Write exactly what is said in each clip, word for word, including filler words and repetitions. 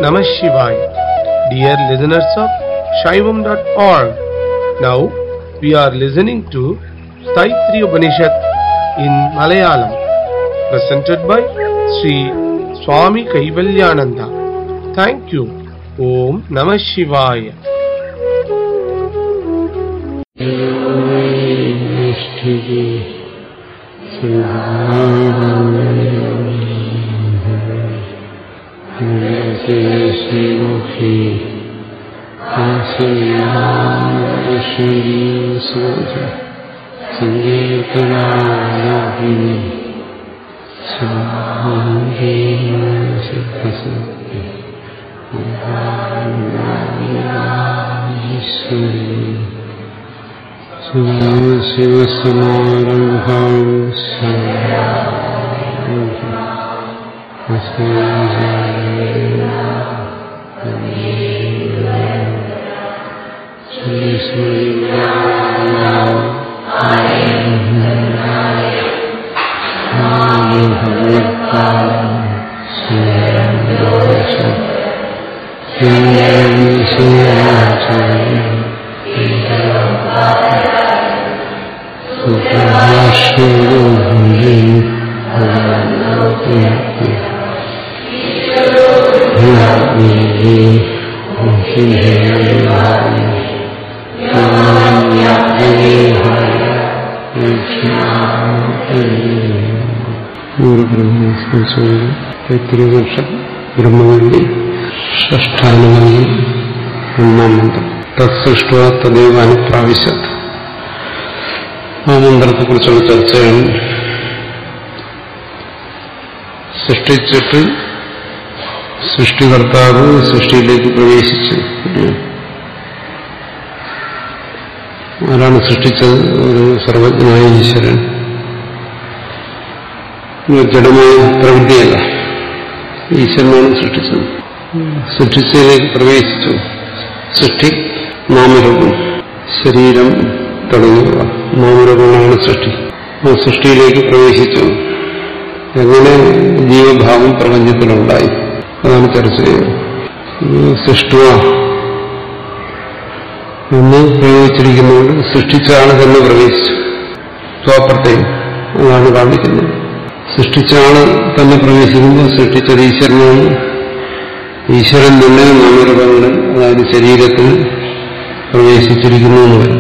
Namah Shivaya. Dear listeners of Shaivam dot org, now we are listening to Taittiriya Upanishad in Malayalam, presented by Sri Swami Kaivalyananda. Thank you. Om Namah Shivaya. Srimukhi Asayamashri Soja Sankirtanayahini Samahina Siddhasati Upanayisuri Sivasamaramham Sayyam Asayam ബ്രഹ്മവല്ലി ഷഷ്ഠാനുബന്ധം ഒന്നാം മന്ത്രം തത്സൃഷ്ട തദൈവ അനുപ്രാവശ്യത്. ആ മന്ത്രത്തെക്കുറിച്ചുള്ള ചർച്ചയാണ്. സൃഷ്ടിച്ചിട്ട് സൃഷ്ടികർത്താവ് സൃഷ്ടിയിലേക്ക് പ്രവേശിച്ചു. ആരാണ് സൃഷ്ടിച്ചത്? ഒരു സർവജ്ഞനായ ഈശ്വരൻ. ജഡമായ പ്രകൃതിയല്ല, ഈശ്വരനാണ് സൃഷ്ടിച്ചത്. സൃഷ്ടിച്ചതിലേക്ക് പ്രവേശിച്ചു. സൃഷ്ടി നാമരൂപം, ശരീരം തുടങ്ങിയവ നാമരൂപങ്ങളാണ് സൃഷ്ടി. ആ സൃഷ്ടിയിലേക്ക് പ്രവേശിച്ചു. എങ്ങനെ ജീവഭാവം പ്രപഞ്ചത്തിലുണ്ടായി, അതാണ് ചർച്ച ചെയ്യുന്നത്. സൃഷ്ടുവ എന്ന് പ്രയോഗിച്ചിരിക്കുന്നതുകൊണ്ട് സൃഷ്ടിച്ച ആള് തന്നെ പ്രവേശിച്ചു. സ്വാപ്രത്യം അതാണ് കാണിക്കുന്നത്. സൃഷ്ടിച്ച ആള് തന്നെ പ്രവേശിക്കുമ്പോൾ സൃഷ്ടിച്ചത് ഈശ്വരനാണ്. ഈശ്വരൻ തന്നെ നാമരൂപങ്ങളിൽ, അതായത് ശരീരത്തിൽ പ്രവേശിച്ചിരിക്കുന്നു എന്ന് വരും.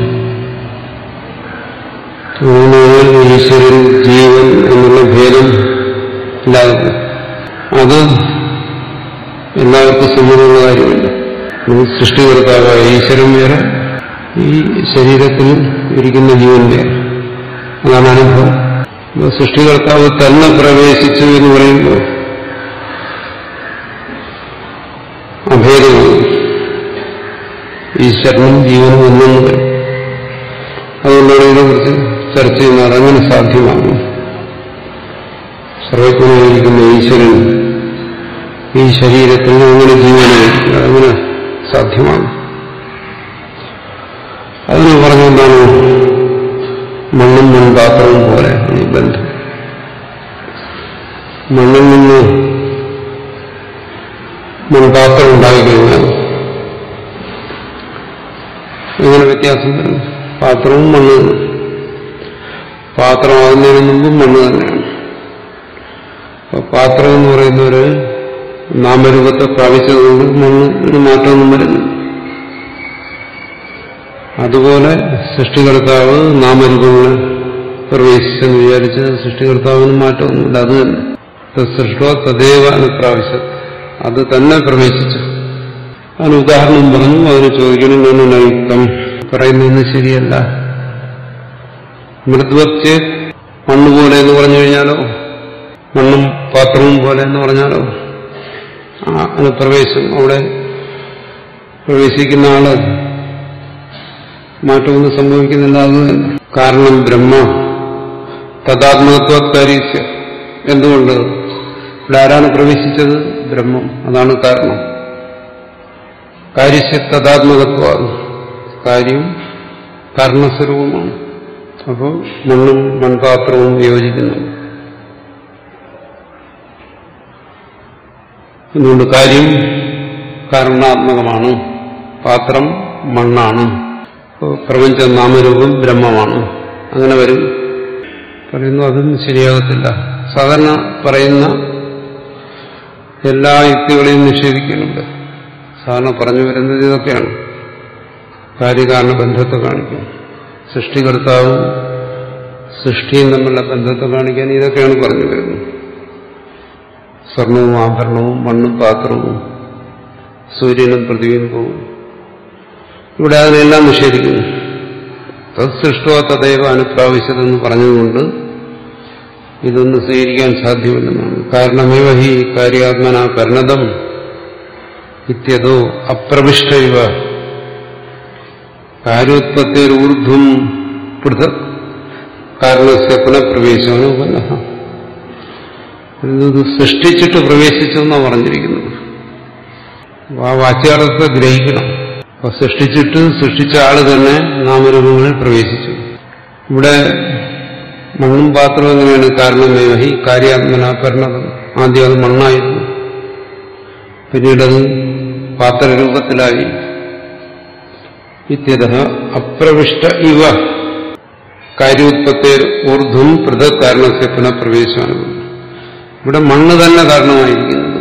അങ്ങനെ ഈശ്വരൻ ജീവൻ എന്നുള്ള ഭേദം ഇല്ലാതെ അത് എല്ലാവർക്കും സമ്മതമുള്ള കാര്യമില്ല. സൃഷ്ടികർത്താവായ ഈശ്വരൻ വേറെ, ഈ ശരീരത്തിൽ ഇരിക്കുന്ന ജീവൻ വേറെ. അതാണ് അനുഭവം. സൃഷ്ടികർത്താവ് തന്നെ പ്രവേശിച്ചു എന്ന് പറയുമ്പോൾ അഭേദമാണ്. ഈശ്വരനും ജീവനും ഒന്നെന്ന് വരും. അതുകൊണ്ടാണ് ഇതിനെക്കുറിച്ച് ചർച്ച ചെയ്യുന്നത്. അതങ്ങനെ സാധ്യമാകും. സർവജ്ഞനായിരിക്കുന്ന ഈശ്വരൻ ഈ ശരീരത്തിൽ അങ്ങനെ ജീവനായിരിക്കും, അതങ്ങനെ സാധ്യമാകും. അതിന് പറഞ്ഞെന്താണ്? മണ്ണും മൺപാത്രവും പോലെ ഈ ബന്ധം. മണ്ണിൽ നിന്ന് മൺപാത്രം ഉണ്ടായിക്കഴിഞ്ഞാൽ എങ്ങനെ വ്യത്യാസം വരും? പാത്രവും മണ്ണ്, പാത്രമാകുന്നതിന് മുമ്പും മണ്ണ് തന്നെയാണ്. പാത്രം എന്ന് പറയുന്ന ഒരു നാമരൂപത്തെ പ്രാപിച്ചതുകൊണ്ട് മണ്ണിന് മാറ്റമൊന്നും വരുന്നില്ല. അതുപോലെ സൃഷ്ടികർത്താവ് നാമരൂപങ്ങളെ പ്രവേശിച്ചെന്ന് വിചാരിച്ച് സൃഷ്ടികർത്താവിന് മാറ്റമൊന്നുമില്ല. അത് തന്നെ സൃഷ്ടോ തദൈവ അനുപ്രാവശ്യത്, അത് തന്നെ പ്രവേശിച്ചു. അതിന് ഉദാഹരണം പറഞ്ഞു. അതിന് ചോദിക്കണം, ഞാൻ നയുക്തം പറയുന്നതെന്ന് ശരിയല്ല. മൃദ്വച്ച് മണ്ണുപോലെ എന്ന് പറഞ്ഞു കഴിഞ്ഞാലോ, മണ്ണും പാത്രവും പോലെ എന്ന് പറഞ്ഞാലോ, അനുപ്രവേശം അവിടെ പ്രവേശിക്കുന്ന ആള് മാറ്റമൊന്നും സംഭവിക്കുന്നില്ല. അത് കാരണം ബ്രഹ്മ തദാത്മകത്വകാരീസ്യ. എന്തുകൊണ്ട്? ഇവിടെ ആരാണ് പ്രവേശിച്ചത്? ബ്രഹ്മം. അതാണ് കാരണം. കാര്യസ്യ തദാത്മകത്വം, കാര്യം കാരണസ്വരൂപമാണ്. അപ്പോൾ മണ്ണും മൺപാത്രവും യോജിക്കുന്നു. അതുകൊണ്ട് കാര്യം കാരണാത്മകമാണ്, പാത്രം മണ്ണാണ്, പ്രപഞ്ച നാമരൂപം ബ്രഹ്മമാണ്. അങ്ങനെ വരും. പറയുന്നു അതൊന്നും ശരിയാകത്തില്ല. സാധാരണ പറയുന്ന എല്ലാ യുക്തികളെയും നിഷേധിക്കുന്നുണ്ട്. സാധാരണ പറഞ്ഞു വരുന്നത് ഇതൊക്കെയാണ്. കാര്യകാരണ ബന്ധത്തെ കാണിക്കും, സൃഷ്ടികർത്താവും സൃഷ്ടിയും തമ്മിലുള്ള ബന്ധത്തെ കാണിക്കാൻ ഇതൊക്കെയാണ് പറഞ്ഞു വരുന്നത്. സ്വർണവും ആഭരണവും മണ്ണും പാത്രവും സൂര്യനും പ്രതിബിംബവും, ഇവിടെ അതിനെല്ലാം നിഷേധിക്കുന്നു. തത് സൃഷ്ടോ തദൈവ അനുപ്രാവശ്യതെന്ന് പറഞ്ഞതുകൊണ്ട് ഇതൊന്നും സ്വീകരിക്കാൻ സാധ്യമല്ലെന്നാണ്. കാരണമേവ ഹി കാര്യാത്മന പരിണതം ഇത്യതോ അപ്രവിഷ്ടൈവ കാര്യോത്പത്തിയൂർധ്വം പൃഥക് കാരണസ്യ പുനഃപ്രവേശനോ പുനഃ. ഇത് സൃഷ്ടിച്ചിട്ട് പ്രവേശിച്ചു എന്നാണ് പറഞ്ഞിരിക്കുന്നത്. ആ വാച്യാർത്ഥത്തെ ഗ്രഹിക്കണം. അപ്പൊ സൃഷ്ടിച്ചിട്ട് സൃഷ്ടിച്ച ആള് തന്നെ നാമരൂപങ്ങളിൽ പ്രവേശിച്ചു. ഇവിടെ മണ്ണും പാത്രവും എങ്ങനെയാണ്? കാരണമേവഹി കാര്യാത്മന പരിണതം. ആദ്യം അത് മണ്ണായിരുന്നു, പിന്നീടത് പാത്രരൂപത്തിലായി. ഇത്യതഃ അപ്രവിഷ്ട ഇവ കാര്യോത്പത്തേർ ഊർധ്വം പൃഥക് കാരണസ്യ പുനഃപ്രവേശനം. ഇവിടെ മണ്ണ് തന്നെ കാരണമായിരിക്കുന്നത്,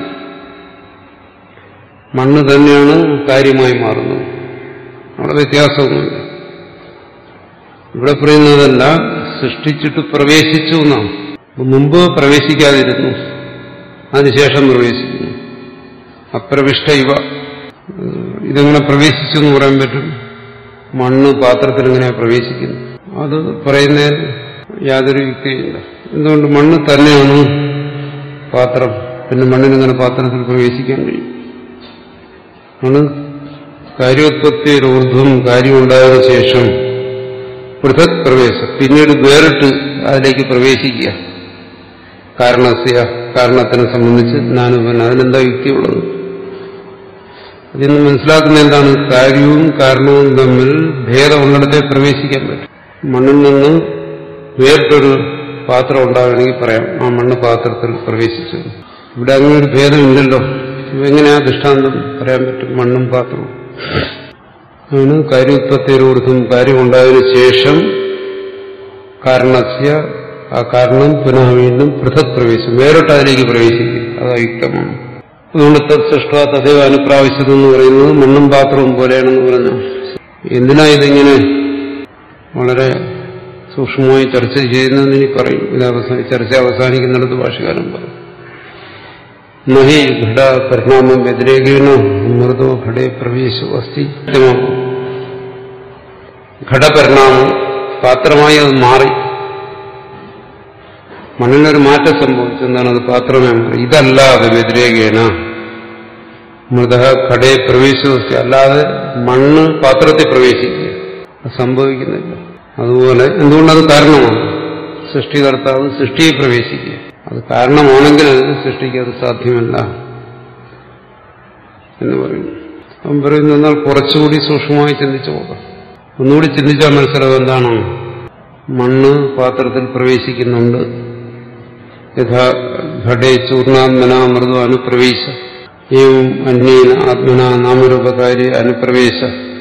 മണ്ണ് തന്നെയാണ് കാര്യമായി മാറുന്നത്. അവിടെ വ്യത്യാസമൊന്നുമില്ല. ഇവിടെ പറയുന്നതല്ല സൃഷ്ടിച്ചിട്ട് പ്രവേശിച്ചു എന്നാണ്. മുമ്പ് പ്രവേശിക്കാതിരുന്നു, അതിനുശേഷം പ്രവേശിക്കുന്നു. അപ്രവിഷ്ട ഇവ, ഇതെങ്ങനെ പ്രവേശിച്ചു എന്ന് പറയാൻ പറ്റും? മണ്ണ് പാത്രത്തിൽ എങ്ങനെ പ്രവേശിക്കുന്നു? അത് പറയുന്നതിൽ യാതൊരു യുക്തിയില്ല. എന്തുകൊണ്ട്? മണ്ണ് തന്നെയാണ് പാത്രം, പിന്നെ മണ്ണിനെങ്ങനെ പാത്രത്തിൽ പ്രവേശിക്കാൻ കഴിയും? ആണ് കാര്യോത്പത്തിയൂർധ്വം, കാര്യമുണ്ടായതിനു ശേഷം പൃഥക് പ്രവേശം, പിന്നീട് വേറിട്ട് അതിലേക്ക് പ്രവേശിക്കുക. കാരണസ്യ, കാരണത്തിനെ സംബന്ധിച്ച് ജ്ഞാനപന. അതിനെന്താ യുക്തിയുള്ളത്? അതിൽ നിന്ന് മനസ്സിലാക്കുന്ന എന്താണ്? കാര്യവും കാരണവും തമ്മിൽ ഭേദമുള്ളിടത്തെ പ്രവേശിക്കാൻ പറ്റും. മണ്ണിൽ നിന്ന് വേറിട്ടൊരു പാത്രം ഉണ്ടാകണമെങ്കിൽ പറയാം ആ മണ്ണ് പാത്രത്തിൽ പ്രവേശിച്ചു. ഇവിടെ അങ്ങനെ ഒരു ഭേദമില്ലല്ലോ. എങ്ങനെയാ ദൃഷ്ടാന്തം പറയാൻ പറ്റും? മണ്ണും പാത്രവും ആണ്. കാര്യോത്പത്തിയൂർധ്വം, കാര്യമുണ്ടായതിനു ശേഷം കാരണസ്യ, ആ കാരണം പുനഃ വീണ്ടും പൃഥക് പ്രവേശം, വേറിട്ട് അതിലേക്ക് പ്രവേശിക്കും. അത് അയുക്തമാണ്. അതുകൊണ്ട് തത് സൃഷ്ട തദൈവ അനുപ്രാവശ്യതെന്ന് പറയുന്നത് മണ്ണും പാത്രവും പോലെയാണെന്ന് പറഞ്ഞു. എന്തിനാ ഇതിങ്ങനെ വളരെ സൂക്ഷ്മമായി ചർച്ച ചെയ്യുന്നതെന്ന് ഇനി പറയും. ഇത് അവസാന ചർച്ച അവസാനിക്കുന്നിടത്ത് ഭാഷകാരൻ പറയും. നഹി ഘട പരിണാമം വ്യതിരേകേണ മൃദോ ഘടേ പ്രവേശോ അസ്തി. ഘടപരിണാമം, പാത്രമായി അത് മാറി, മണ്ണിനൊരു മാറ്റം സംഭവിച്ചു. എന്താണ്? അത് പാത്രമേ മാറി. ഇതല്ലാതെ വ്യതിരേകേണ മൃദ ഘടേ പ്രവേശോ അസ്തി, അല്ലാതെ മണ്ണ് പാത്രത്തിൽ പ്രവേശിക്കുക അത് സംഭവിക്കുന്നില്ല. അതുപോലെ എന്തുകൊണ്ടത് കാരണമാണ്? സൃഷ്ടികർത്താവ് സൃഷ്ടിയെ പ്രവേശിക്കുക. അത് കാരണമാണെങ്കിൽ സൃഷ്ടിക്ക് അത് സാധ്യമല്ല എന്ന് പറയുന്നു. അവൻ പറയുന്നു എന്നാൽ കുറച്ചുകൂടി സൂക്ഷ്മമായി ചിന്തിച്ചു നോക്കാം. ഒന്നുകൂടി ചിന്തിച്ചാൽ മനസ്സിലാവും എന്താണ്? മണ്ണ് പാത്രത്തിൽ പ്രവേശിക്കുന്നുണ്ട്. യഥാ ഘടേ ചൂർണാത്മന മൃദു അനുപ്രവേശ ഏവം അന്യേന ആത്മന നാമരൂപകാരി അനുപ്രവേശ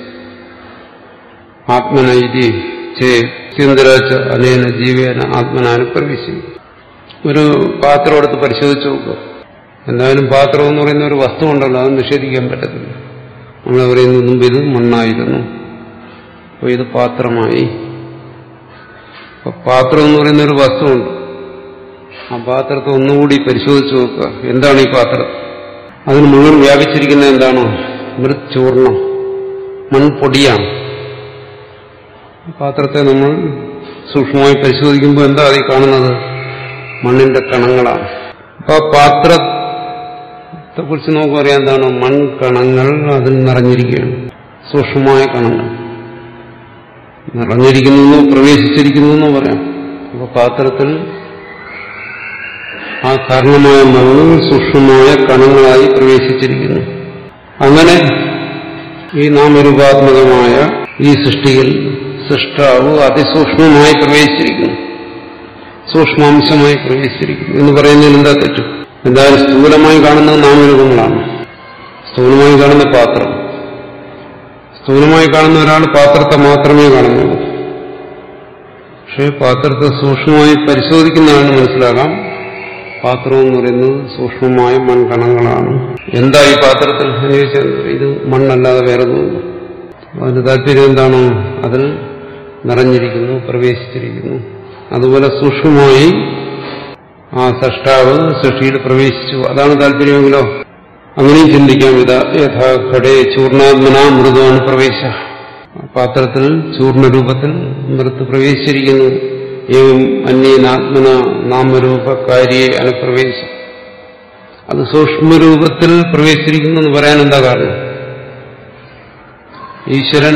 ആത്മന ഇതി ചേന്ദ്രാച്ച അനേന ജീവേന ആത്മന അനുപ്രവേശിക്കും. ഒരു പാത്രം എടുത്ത് പരിശോധിച്ച് നോക്കുക. എന്തായാലും പാത്രം എന്ന് പറയുന്ന ഒരു വസ്തു ഉണ്ടല്ലോ, അത് നിഷേധിക്കാൻ പറ്റത്തില്ല. നമ്മൾ പറയുന്ന മുമ്പ് ഇത് മണ്ണായിരുന്നു, അപ്പോൾ ഇത് പാത്രമായി. അപ്പൊ പാത്രം എന്ന് പറയുന്ന ഒരു വസ്തുവുണ്ട്. ആ പാത്രത്തെ ഒന്നുകൂടി പരിശോധിച്ച് നോക്കുക. എന്താണ് ഈ പാത്രം? അതിന് മുഴുവൻ വ്യാപിച്ചിരിക്കുന്നത് എന്താണോ? മൃച്ചൂർണം, മൺപൊടിയാണ്. പാത്രത്തെ നമ്മൾ സൂക്ഷ്മമായി പരിശോധിക്കുമ്പോൾ എന്താ അതിൽ കാണുന്നത്? മണ്ണിന്റെ കണങ്ങളാണ്. അപ്പൊ ആ പാത്രത്തെ കുറിച്ച് നമുക്ക് പറയാം എന്താണ്? മൺകണങ്ങൾ അതിൽ നിറഞ്ഞിരിക്കുകയാണ്. സൂക്ഷ്മമായ കണങ്ങൾ നിറഞ്ഞിരിക്കുന്നു, പ്രവേശിച്ചിരിക്കുന്നു പറയാം. അപ്പൊ പാത്രത്തിൽ ആ കാരണമായ മണ്ണ് സൂക്ഷ്മമായ കണങ്ങളായി പ്രവേശിച്ചിരിക്കുന്നു. അങ്ങനെ ഈ നാമരൂപാത്മകമായ ഈ സൃഷ്ടിയിൽ സൃഷ്ടാവ് അതിസൂക്ഷ്മമായി പ്രവേശിച്ചിരിക്കുന്നു, സൂക്ഷ്മാംശമായി പ്രവേശിച്ചിരിക്കുന്നു എന്ന് പറയുന്നതിൽ എന്താ തെറ്റും? എന്തായാലും സ്ഥൂലമായി കാണുന്നത് നാമരൂപങ്ങളാണ്. സ്ഥൂലമായി സ്ഥൂലമായി കാണുന്ന പാത്രം. സ്ഥൂലമായി കാണുന്ന ഒരാൾ പാത്രത്തെ മാത്രമേ കാണുന്നുള്ളൂ. പക്ഷേ പാത്രത്തെ സൂക്ഷ്മമായി പരിശോധിക്കുന്നതാണ് മനസ്സിലാക്കാം പാത്രം എന്ന് പറയുന്നത് സൂക്ഷ്മമായ മൺകണങ്ങളാണ്. എന്താ ഈ പാത്രത്തിൽ എന്ന് ചോദിച്ചാൽ ഇത് മണ്ണല്ലാതെ വേറെ ഒന്നുമില്ല. അതിന്റെ താല്പര്യം എന്താണ്? അതിൽ നിറഞ്ഞിരിക്കുന്നു, പ്രവേശിച്ചിരിക്കുന്നു. അതുപോലെ സൂക്ഷ്മമായി ആ സൃഷ്ടാവ് സൃഷ്ടിയിൽ പ്രവേശിച്ചു, അതാണ് താല്പര്യമെങ്കിലോ അങ്ങനെയും ചിന്തിക്കാം. ഇതാ യഥാ ഘടേ ചൂർണാത്മന മൃദുവാണ് പ്രവേശ. പാത്രത്തിൽ ചൂർണരൂപത്തിൽ മൃത്ത് പ്രവേശിച്ചിരിക്കുന്നു. ഏവം അന്യേനാത്മന നാമരൂപകാരിയെ അനുപ്രവേശ. അത് സൂക്ഷ്മരൂപത്തിൽ പ്രവേശിച്ചിരിക്കുന്നു എന്ന് പറയാൻ എന്താ കാരണം? ഈശ്വരൻ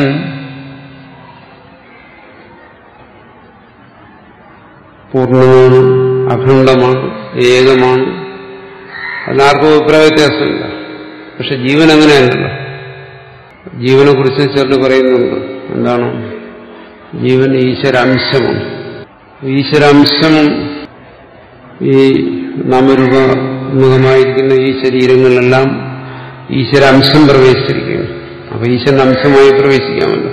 പൂർണ്ണമാണ്, അഖണ്ഡമാണ്, ഏകമാണ്. അതിനാർക്കും അഭിപ്രായ വ്യത്യാസമില്ല. പക്ഷെ ജീവൻ അങ്ങനെയല്ലല്ലോ. ജീവനെ കുറിച്ച് ചിലർ പറയുന്നുണ്ട്. എന്താണ്? ജീവൻ ഈശ്വരാംശമാണ്. ഈശ്വരാംശം ഈ നാമരൂപമുഖമായിരിക്കുന്ന ഈ ശരീരങ്ങളിലെല്ലാം ഈശ്വരാംശം പ്രവേശിച്ചിരിക്കുകയാണ്. അപ്പൊ ഈശ്വരൻ അംശമായി പ്രവേശിക്കാമല്ലോ.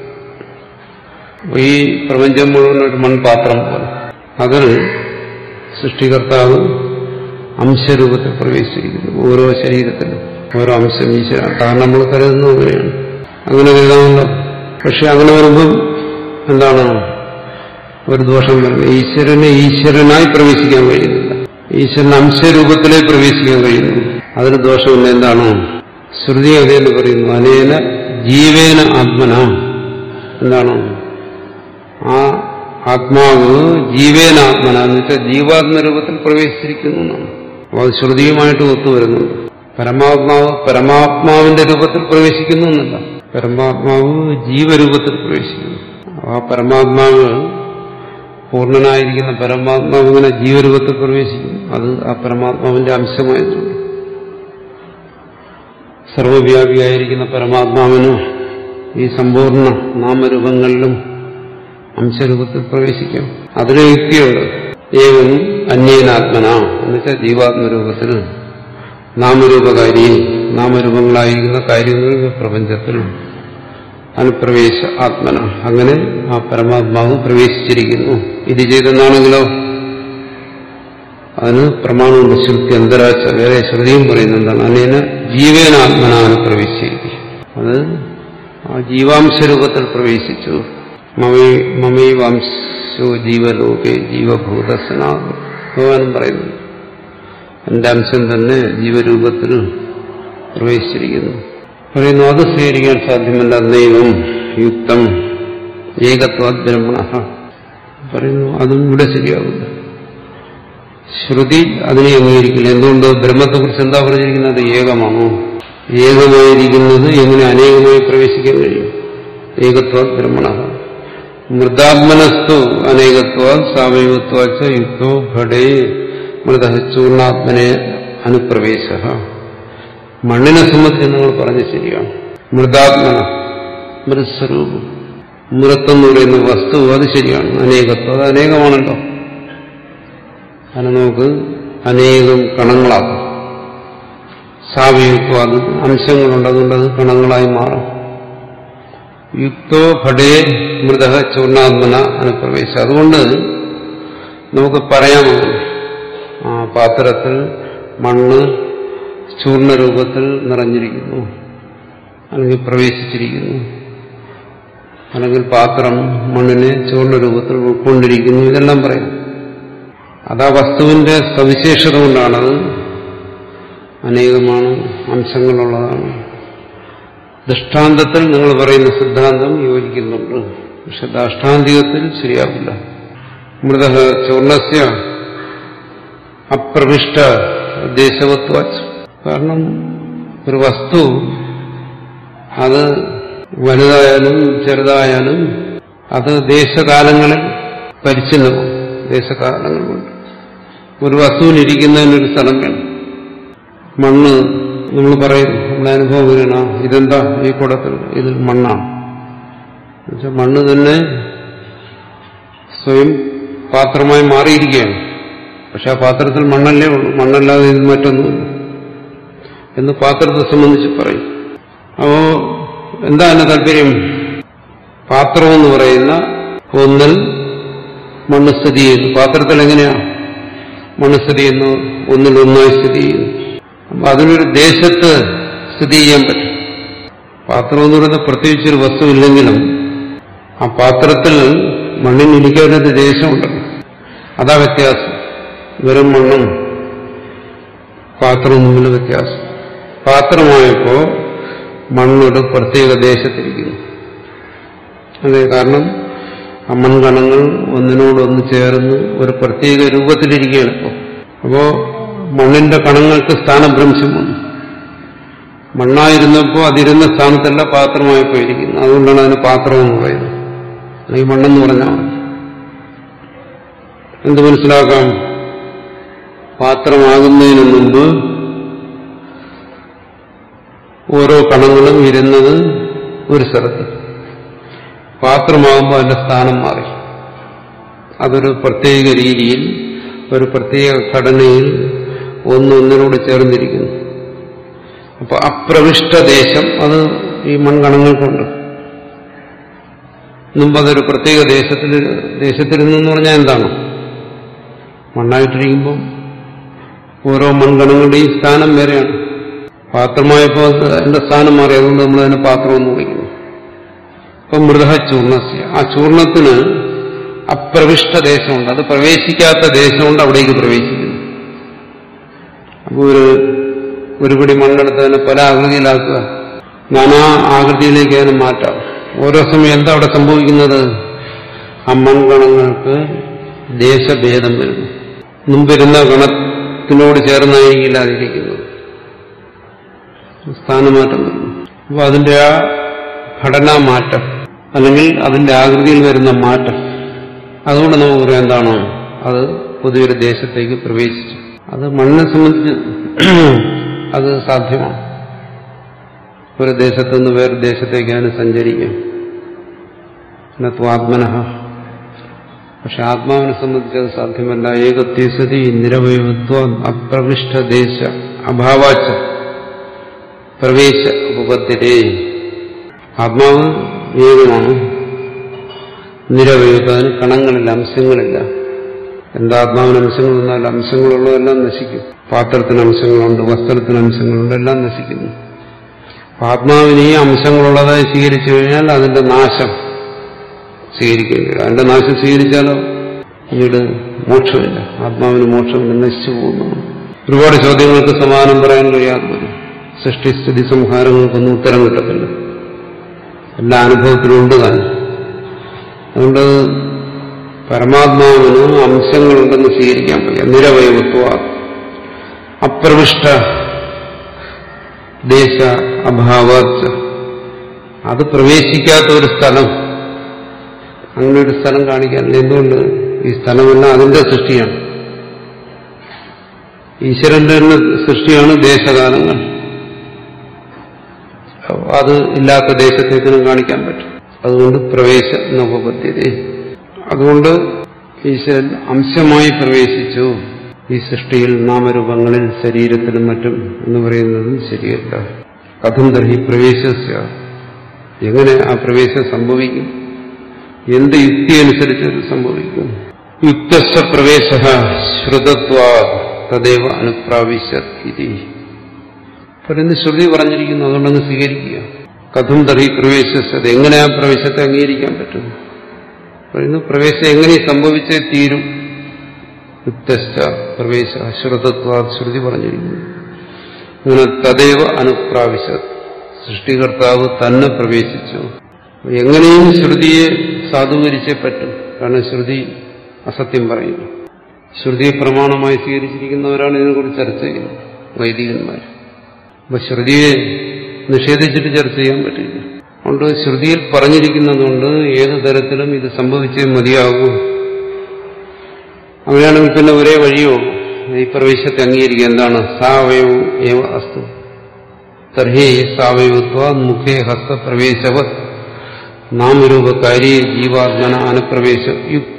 ഈ പ്രപഞ്ചം മുഴുവൻ ഒരു മൺപാത്രം പോലെ അതിൽ സൃഷ്ടികർത്താവ് അംശരൂപത്തിൽ പ്രവേശിച്ചിരിക്കുന്നു. ഓരോ ശരീരത്തിലും ഓരോ അംശം ഈശ്വര. കാരണം നമ്മൾ കരുതുന്നത് അങ്ങനെയാണ്. അങ്ങനെ കരുതാമല്ലോ. പക്ഷെ അങ്ങനെ വരുമ്പം എന്താണ് ഒരു ദോഷം വരുന്നത്? ഈശ്വരനെ ഈശ്വരനായി പ്രവേശിക്കാൻ കഴിയുന്നില്ല. ഈശ്വരൻ അംശരൂപത്തിലേ പ്രവേശിക്കാൻ കഴിയുന്നു. അതിന് ദോഷമില്ല. എന്താണ്? ശ്രുതി അതേന്ന് പറയുന്നു. അനേന ജീവേന ആത്മന. എന്താണ്? ആ ആത്മാവ് ജീവേനാത്മന എന്ന് വെച്ചാൽ ജീവാത്മരൂപത്തിൽ പ്രവേശിച്ചിരിക്കുന്നു എന്നാണ്. അപ്പോൾ അത് ശ്രുതിയുമായിട്ട് ഒത്തുവരുന്നുണ്ട്. പരമാത്മാവ് പരമാത്മാവിന്റെ രൂപത്തിൽ പ്രവേശിക്കുന്നു എന്നല്ല, പരമാത്മാവ് ജീവരൂപത്തിൽ പ്രവേശിക്കുന്നു. ആ പരമാത്മാവ് പൂർണ്ണനായിരിക്കുന്ന പരമാത്മാവ് ഇങ്ങനെ ജീവരൂപത്തിൽ പ്രവേശിക്കും. അത് ആ പരമാത്മാവിന്റെ അംശമായിട്ടുണ്ട്. സർവവ്യാപിയായിരിക്കുന്ന പരമാത്മാവിന് ഈ സമ്പൂർണ്ണ നാമരൂപങ്ങളിലും അംശരൂപത്തിൽ പ്രവേശിക്കാം. അതിന് യുക്തിയുണ്ട്. ഏവം അന്യേനാത്മന എന്നുവെച്ചാൽ ജീവാത്മരൂപത്തിൽ നാമരൂപകാരി നാമരൂപങ്ങളായിരിക്കുന്ന കാര്യങ്ങൾ പ്രപഞ്ചത്തിൽ അനുപ്രവേശ ആത്മന. അങ്ങനെ ആ പരമാത്മാവ് പ്രവേശിച്ചിരിക്കുന്നു. ഇത് ചെയ്തെന്നാണെങ്കിലോ അതിന് പ്രമാണമുണ്ട്. ശ്രുതി അന്തരാച്ച വേറെ ശ്രുതിയും പറയുന്നുണ്ടാണ്. അനേന ജീവേനാത്മന അനുപ്രവേശിച്ചിരിക്കും. അത് ആ ജീവാംശരൂപത്തിൽ പ്രവേശിച്ചു. മമൈവാംശോ ജീവലോകെ ജീവഭൂതസനാ ഭഗവാനും പറയുന്നു. എന്റെ അംശം തന്നെ ജീവരൂപത്തിൽ പ്രവേശിച്ചിരിക്കുന്നു പറയുന്നു. അത് സ്വീകരിക്കാൻ സാധ്യമല്ല. ദൈവം യുക്തം ഏകത്വാത് ബ്രഹ്മണ പറയുന്നു. അതും ഇവിടെ ശരിയാവില്ല. ശ്രുതി അതിനെ അംഗീകരിക്കില്ല. എന്തുകൊണ്ട്? ബ്രഹ്മത്തെക്കുറിച്ച് എന്താ പറഞ്ഞിരിക്കുന്നത്? ഏകമാണോ? ഏകമായിരിക്കുന്നത് എങ്ങനെ അനേകമായി പ്രവേശിക്കാൻ കഴിയും? ഏകത്വാത് ബ്രഹ്മണ. മൃതാത്മനസ്തു അനേകത്വാത് സാവയവത്വാച്ച യുക്തോ ഘടേ മൃത ചൂർണാത്മനെ അനുപ്രവേശ. മണ്ണിനെ സംബന്ധിച്ച് നിങ്ങൾ പറഞ്ഞ ശരിയാണ്. മൃതാത്മന മൃത്സ്വരൂപം മൃത്വം എന്ന് പറയുന്ന വസ്തു അത് ശരിയാണ്. അനേകത്വം അത് അനേകമാണല്ലോ. അതിനെ നമുക്ക് അനേകം കണങ്ങളാക്കും. സാവയവത്വം അത് അംശങ്ങളുണ്ട്, അതുകൊണ്ട് അത് കണങ്ങളായി മാറും. യുക്തോ ഘടേ മൃത ചൂർണാത്മന അനുപ്രവേശ. അതുകൊണ്ട് നമുക്ക് പറയാമോ ആ പാത്രത്തിൽ മണ്ണ് ചൂർണരൂപത്തിൽ നിറഞ്ഞിരിക്കുന്നു, അല്ലെങ്കിൽ പ്രവേശിച്ചിരിക്കുന്നു, അല്ലെങ്കിൽ പാത്രം മണ്ണിനെ ചൂർണരൂപത്തിൽ ഉൾക്കൊണ്ടിരിക്കുന്നു, ഇതെല്ലാം പറയും. അത് ആ വസ്തുവിന്റെ സവിശേഷത കൊണ്ടാണത്. അനേകമാണ്, അംശങ്ങളുള്ളതാണ്. ദൃഷ്ടാന്തത്തിൽ നിങ്ങൾ പറയുന്ന സിദ്ധാന്തം യോജിക്കുന്നുണ്ട്. പക്ഷെ ദാഷ്ടാന്തികത്തിൽ ശരിയാവില്ല. മൃത ചൂർണസ്യ അപ്രവിഷ്ട ദേശവത്വ. കാരണം ഒരു വസ്തു അത് വലുതായാലും ചെറുതായാലും അത് ദേശകാലങ്ങളിൽ പരിച്ഛിന്നമാണ്. ദേശകാലങ്ങൾ കൊണ്ട് ഒരു വസ്തുവിനിരിക്കുന്നതിനൊരു സ്ഥലം വേണം. മണ്ണ് നമ്മൾ പറയും, നമ്മുടെ അനുഭവം എങ്ങനെയാണ്? ഇതെന്താ ഈ കുടത്തിൽ? ഇതിൽ മണ്ണാണ്. എന്നുവെച്ചാൽ മണ്ണ് തന്നെ സ്വയം പാത്രമായി മാറിയിരിക്കുകയാണ്. പക്ഷെ ആ പാത്രത്തിൽ മണ്ണല്ലേ ഉള്ളൂ, മണ്ണല്ലാതെ ഇത് മറ്റൊന്നുമില്ല. എന്ന് പാത്രത്തെ സംബന്ധിച്ച് പറയും. അപ്പോ എന്താ എന്നെ താല്പര്യം? പാത്രം എന്ന് പറയുന്ന ഒന്നിൽ മണ്ണ് സ്ഥിതി ചെയ്യുന്നു. പാത്രത്തിൽ എങ്ങനെയാ മണ്ണ് സ്ഥിതി ചെയ്യുന്നു? ഒന്നിൽ ഒന്നായി സ്ഥിതി ചെയ്യുന്നു. അപ്പൊ അതിനൊരു ദേശത്ത് സ്ഥിതി ചെയ്യാൻ പറ്റും. പാത്രം എന്ന് പറയുന്നത് പ്രത്യേകിച്ചൊരു വസ്തു ഇല്ലെങ്കിലും ആ പാത്രത്തിൽ മണ്ണിനിരിക്കാനൊരു ദേശമുണ്ടല്ലോ. അതാ വ്യത്യാസം. വെറും മണ്ണും പാത്രവും തമ്മിൽ വ്യത്യാസം. പാത്രമായപ്പോ മണ്ണൊരു പ്രത്യേക ദേശത്തിരിക്കുന്നു. അതെ, കാരണം ആ മൺകണങ്ങൾ ഒന്നിനോടൊന്ന് ചേർന്ന് ഒരു പ്രത്യേക രൂപത്തിലിരിക്കുകയാണ് ഇപ്പോൾ. അപ്പോ മണ്ണിന്റെ കണങ്ങൾക്ക് സ്ഥാനഭ്രംശം വന്നു. മണ്ണായിരുന്നപ്പോൾ അതിരുന്ന സ്ഥാനത്തല്ല പാത്രമായപ്പോൾ ഇരിക്കുന്നു. അതുകൊണ്ടാണ് അതിന് പാത്രം എന്ന് പറയുന്നത്. അല്ലെങ്കിൽ മണ്ണെന്ന് പറഞ്ഞാൽ മതി. എന്ത് മനസ്സിലാക്കാം? പാത്രമാകുന്നതിന് മുമ്പ് ഓരോ കണങ്ങളും ഇരുന്നത് ഒരു സ്ഥലത്ത്. പാത്രമാകുമ്പോൾ അതിന്റെ സ്ഥാനം മാറി. അതൊരു പ്രത്യേക രീതിയിൽ, ഒരു പ്രത്യേക ഘടനയിൽ ഒന്നൊന്നിനോട് ചേർന്നിരിക്കുന്നു. അപ്പൊ അപ്രവിഷ്ട ദേശം അത് ഈ മൺകണങ്ങൾക്കുണ്ട്. മുമ്പ് അതൊരു പ്രത്യേക ദേശത്തിൽ ദേശത്തിരുന്നെന്ന് പറഞ്ഞാൽ എന്താണ്? മണ്ണായിട്ടിരിക്കുമ്പോൾ ഓരോ മൺകണങ്ങളുടെയും സ്ഥാനം വേറെയാണ്. പാത്രമായപ്പോൾ അതിന്റെ സ്ഥാനം മാറി. അതുകൊണ്ട് നമ്മൾ അതിനെ പാത്രം എന്ന് വിളിക്കുന്നു. ഇപ്പൊ മൃദ ചൂർണസ്യ, ആ ചൂർണത്തിന് അപ്രവിഷ്ട ദേശമുണ്ട്. അത് പ്രവേശിക്കാത്ത ദേശമുണ്ട്, അവിടേക്ക് പ്രവേശിക്കുന്നു. അപ്പോൾ ഒരു ഒരു പിടി മണ്ണെടുത്ത് അതിനെ പല ആകൃതിയിലാക്കുക, നാനാ ആകൃതിയിലേക്ക് അതിനെ മാറ്റാം. ഓരോ സമയം എന്താ അവിടെ സംഭവിക്കുന്നത്? ആ മൺകണങ്ങൾക്ക് ദേശഭേദം വരുന്നു. മുമ്പിരുന്ന ഗണത്തിനോട് ചേർന്നായിരിക്കില്ല അതിരിക്കുന്നത്, സ്ഥാനമാറ്റം വരുന്നു. അപ്പോൾ അതിന്റെ ആ ഘടനാമാറ്റം അല്ലെങ്കിൽ അതിന്റെ ആകൃതിയിൽ വരുന്ന മാറ്റം, അതുകൊണ്ട് നമുക്ക് പറയാം എന്താണ്? അത് പുതിയൊരു ദേശത്തേക്ക് പ്രവേശിച്ചു. അത് മണ്ണിനെ സംബന്ധിച്ച് അത് സാധ്യമാണ്. ഒരു ദേശത്തു നിന്ന് വേറെ ദേശത്തേക്ക് അതിന് സഞ്ചരിക്കാം. ആത്മനഃ. പക്ഷെ ആത്മാവിനെ സംബന്ധിച്ച് അത് സാധ്യമല്ല. ഏകത്യസതി നിരവയവത്വ അപ്രവിഷ്ടദേശ അഭാവാച്ച പ്രവേശ ഉപപദ്ധ്യതേ. ആത്മാവ് ഏകമാണ്, നിരവയവത്വം. അതിന് കണങ്ങളില്ല, അംശങ്ങളില്ല. എന്താ ആത്മാവിന് അംശങ്ങൾ വന്നാൽ അംശങ്ങളുള്ളതെല്ലാം നശിക്കും. പാത്രത്തിന് അംശങ്ങളുണ്ട്, വസ്ത്രത്തിന് അംശങ്ങളുണ്ട്, എല്ലാം നശിക്കുന്നു. ആത്മാവിന് ഈ അംശങ്ങളുള്ളതായി സ്വീകരിച്ചു കഴിഞ്ഞാൽ അതിന്റെ നാശം സ്വീകരിക്കേണ്ടി വരും. അതിന്റെ നാശം സ്വീകരിച്ചാലോ പിന്നീട് മോക്ഷമില്ല. ആത്മാവിന് മോക്ഷമില്ല, നശിച്ചു പോകുന്നു. ഒരുപാട് ചോദ്യങ്ങൾക്ക് സമാധാനം പറയാൻ കഴിയാത്ത സൃഷ്ടിസ്ഥിതി സംഹാരങ്ങൾക്കൊന്നും ഉത്തരം കിട്ടത്തില്ല. എല്ലാ അനുഭവത്തിലുണ്ട് തന്നെ. അതുകൊണ്ട് പരമാത്മാവിന് അംശങ്ങളുണ്ടെന്ന് സ്വീകരിക്കാൻ വയ്യ. നിരവയവത്വ അപ്രവിഷ്ട ദേശ അഭാവാച്ച, അത് പ്രവേശിക്കാത്ത ഒരു സ്ഥലം, അങ്ങനെ ഒരു സ്ഥലം കാണിക്കാനില്ല. എന്തുകൊണ്ട്? ഈ സ്ഥലമെല്ലാം അതിന്റെ സൃഷ്ടിയാണ്. ഈശ്വരന്റെ തന്നെ സൃഷ്ടിയാണ് ദേശകാലങ്ങൾ. അത് ഇല്ലാത്ത ദേശത്തേക്കിനും കാണിക്കാൻ പറ്റും. അതുകൊണ്ട് പ്രവേശ നോപപദ്ധ്യത. അതുകൊണ്ട് ഈശ്വരൻ അംശമായി പ്രവേശിച്ചു ഈ സൃഷ്ടിയിൽ, നാമരൂപങ്ങളിൽ, ശരീരത്തിലും മറ്റും എന്ന് പറയുന്നതും ശരിയല്ല. കഥം തർഹി പ്രവേശസ്യ, എങ്ങനെ ആ പ്രവേശം സംഭവിക്കും? എന്ത് യുക്തി അനുസരിച്ച് സംഭവിക്കും? യുക്തസ്യ പ്രവേശ ശ്രുതത്വാ തദേവ അനുപ്രാവശ്യത് ഇതി. പറയുന്ന ശ്രുതി പറഞ്ഞിരിക്കുന്നു, അതുകൊണ്ടങ്ങ് സ്വീകരിക്കുക. കഥം തർഹി പ്രവേശസ്യ, അത് എങ്ങനെ ആ പ്രവേശത്തെ അംഗീകരിക്കാൻ പറ്റും? പറയുന്നു പ്രവേശം എങ്ങനെ സംഭവിച്ചേ തീരും. യുക്തശ്ച പ്രവേശ ശ്രുതത്വാ, ശ്രുതി പറഞ്ഞിരിക്കുന്നു. അങ്ങനെ തദേവ അനുപ്രാവശ്യത്, സൃഷ്ടികർത്താവ് തന്നെ പ്രവേശിച്ചു. എങ്ങനെയും ശ്രുതിയെ സാധൂകരിച്ചേ പറ്റും. കാരണം ശ്രുതി അസത്യം പറയുന്നു. ശ്രുതിയെ പ്രമാണമായി സ്വീകരിച്ചിരിക്കുന്നവരാണ് ഇതിനെക്കുറിച്ച് ചർച്ച ചെയ്യുന്നത്, വൈദികന്മാർ. അപ്പൊ ശ്രുതിയെ നിഷേധിച്ചിട്ട് ചർച്ച ചെയ്യാൻ പറ്റില്ല. അതുകൊണ്ട് ശ്രുതിയിൽ പറഞ്ഞിരിക്കുന്നതുകൊണ്ട് ഏതു തരത്തിലും ഇത് സംഭവിച്ചേ മതിയാകൂ. അങ്ങനെയാണെങ്കിൽ പിന്നെ ഒരേ വഴിയോ ഈ പ്രവേശത്തെ അംഗീകരിക്കുക. എന്താണ്? സാവയവ ഏവ അസ്തു തർഹി സാവയവത്വ മുഖേ ഹസ്തപ്രവേശവ നാമരൂപകാരി ജീവാത്മന അനുപ്രവേശ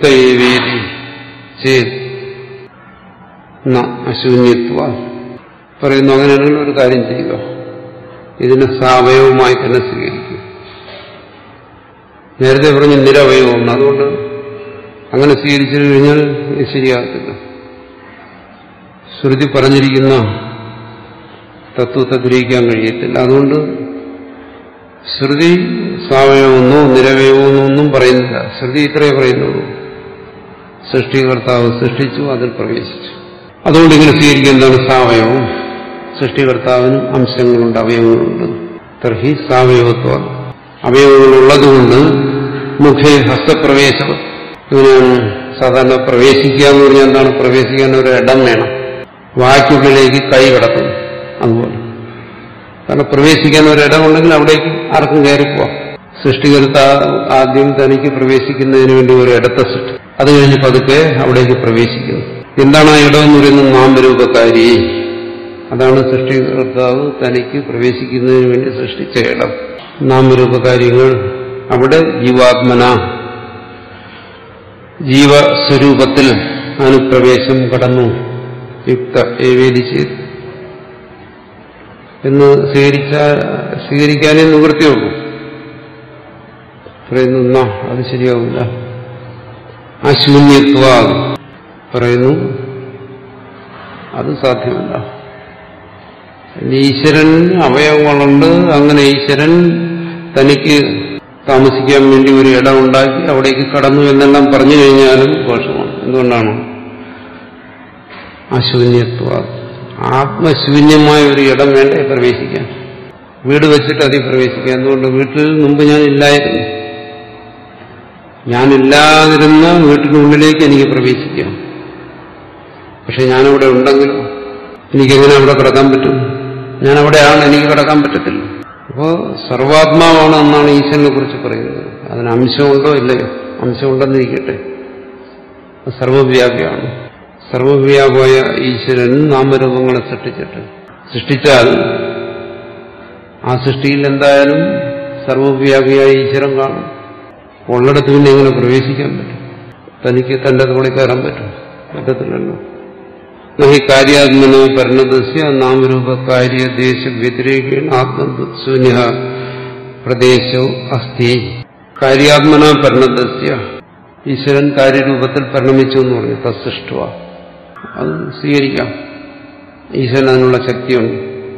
യുക്തയേവേദി ചേത് അശൂന്യത്വ. പറയുന്നു അങ്ങനെയാണെങ്കിൽ ഒരു കാര്യം ചെയ്യുക, ഇതിനെ സാവയവമായി തന്നെ സ്വീകരിക്കും. നേരത്തെ പറഞ്ഞ് നിരവയവമാണ്, അതുകൊണ്ട് അങ്ങനെ സ്വീകരിച്ചു കഴിഞ്ഞാൽ ഇത് ശരിയാകത്തില്ല. ശ്രുതി പറഞ്ഞിരിക്കുന്ന തത്വത്തെ ഗ്രഹിക്കാൻ കഴിയത്തില്ല. അതുകൊണ്ട് ശ്രുതി സാവയവമെന്നോ നിരവയവമെന്നോ ഒന്നും പറയുന്നില്ല. ശ്രുതി ഇത്രയേ പറയുന്നുള്ളൂ, സൃഷ്ടികർത്താവ് സൃഷ്ടിച്ചു, അതിൽ പ്രവേശിച്ചു. അതുകൊണ്ട് ഇങ്ങനെ സ്വീകരിക്കുക എന്താണ് സാവയവം. സൃഷ്ടികർത്താവിനും അംശങ്ങളുണ്ട്, അവയവങ്ങളുണ്ട്. തർഹി സാവയവത്വം, അവയവങ്ങളുള്ളതുകൊണ്ട് മുഖേ ഹസ്തപ്രവേശം. ഇങ്ങനെയാണ് സാധാരണ പ്രവേശിക്കുക എന്ന് പറഞ്ഞാൽ എന്താണ്? പ്രവേശിക്കാൻ ഒരു ഇടം വേണം, വായ്ക്കുള്ളിലേക്ക് കൈ കടത്തുന്നു. അതുപോലെ കാരണം പ്രവേശിക്കാൻ ഒരിടമുണ്ടെങ്കിൽ അവിടേക്ക് ആർക്കും കയറിപ്പോവാം. സൃഷ്ടികർത്താവ് ആദ്യം തനിക്ക് പ്രവേശിക്കുന്നതിന് വേണ്ടി ഒരു ഇടത്തെ സൃഷ്ടി, അത് കഴിഞ്ഞ് പതുക്കെ അവിടേക്ക് പ്രവേശിക്കുന്നു. എന്താണ് ആ ഇടമെന്ന് പറയുന്നത്? നാമരൂപകാരി. അതാണ് സൃഷ്ടികർത്താവ് തനിക്ക് പ്രവേശിക്കുന്നതിന് വേണ്ടി സൃഷ്ടിച്ച ഇടം. നാമരൂപകാര്യങ്ങൾ അവിടെ ജീവാത്മന, ജീവസ്വരൂപത്തിൽ അനുപ്രവേശം കടന്നു. യുക്ത ഏവേദിച്ച് എന്ന് സ്വീകരിച്ച സ്വീകരിക്കാനേ നിവൃത്തിയുള്ളൂ. പറയുന്നു അത് ശരിയാവില്ല. അശൂന്യത്വ പറയുന്നു അത് സാധ്യമല്ല. ഈശ്വരൻ അവയവങ്ങളുണ്ട്, അങ്ങനെ ഈശ്വരൻ തനിക്ക് താമസിക്കാൻ വേണ്ടി ഒരു ഇടം ഉണ്ടാക്കി അവിടേക്ക് കടന്നു എന്നെല്ലാം പറഞ്ഞു കഴിഞ്ഞാലും ദോഷമാണ്. എന്തുകൊണ്ടാണ്? അശൂന്യത്വ, ആത്മശൂന്യമായ ഒരു ഇടം വേണ്ടേ പ്രവേശിക്കാൻ. വീട് വെച്ചിട്ട് അതിൽ പ്രവേശിക്കാൻ. എന്തുകൊണ്ട്? വീട്ടിൽ മുമ്പ് ഞാൻ ഇല്ലായിരുന്നു, ഞാനില്ലാതിരുന്ന വീട്ടിനുള്ളിലേക്ക് എനിക്ക് പ്രവേശിക്കാം. പക്ഷെ ഞാനവിടെ ഉണ്ടെങ്കിലും എനിക്കെങ്ങനെ അവിടെ കിടക്കാൻ പറ്റും? ഞാൻ അവിടെയാണ്, എനിക്ക് കിടക്കാൻ പറ്റത്തില്ല. അപ്പോൾ സർവാത്മാവാണ് എന്നാണ് ഈശ്വരനെ കുറിച്ച് പറയുന്നത്. അതിന് അംശമുണ്ടോ ഇല്ലയോ? അംശമുണ്ടെന്നിരിക്കട്ടെ, സർവവ്യാപിയാണ്. സർവവ്യാപമായ ഈശ്വരൻ നാമരൂപങ്ങളെ സൃഷ്ടിച്ചിട്ട് സൃഷ്ടിച്ചാൽ ആ സൃഷ്ടിയിൽ എന്തായാലും സർവവ്യാപിയായ ഈശ്വരൻ കാണും. ഉള്ളിടത്ത് പിന്നെ എങ്ങനെ പ്രവേശിക്കാൻ പറ്റും? തനിക്ക് തന്റെ തോളിൽ കയറാൻ പറ്റും? പറ്റത്തില്ലല്ലോ. ഈ കാര്യാത്മനോ പരിണതസ്യ നാമരൂപ കാര്യ ദേശ വ്യതിരേകേണ ആത്മശൂന്യ പ്രദേശോ അസ്ഥി. കാര്യാത്മന പരിണതസ്യ, ഈശ്വരൻ കാര്യരൂപത്തിൽ പരിണമിച്ചു എന്ന് പറഞ്ഞു. തസ്സൃഷ്ടുവ, അത് സ്വീകരിക്കാം. ഈശ്വരൻ അതിനുള്ള ശക്തിയുണ്ട്.